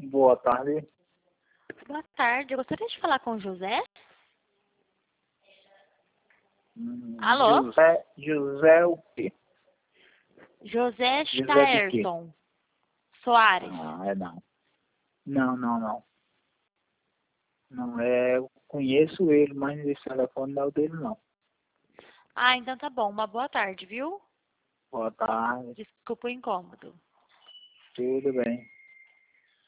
Boa tarde. Boa tarde, eu gostaria de falar com o José. Alô? José o quê? José José de quê? Staerton Soares. Não. Não. Não, eu conheço ele, mas esse telefone não é o dele, não. Ah, então tá bom. Uma boa tarde, viu? Boa tarde. Desculpa o incômodo. Tudo bem.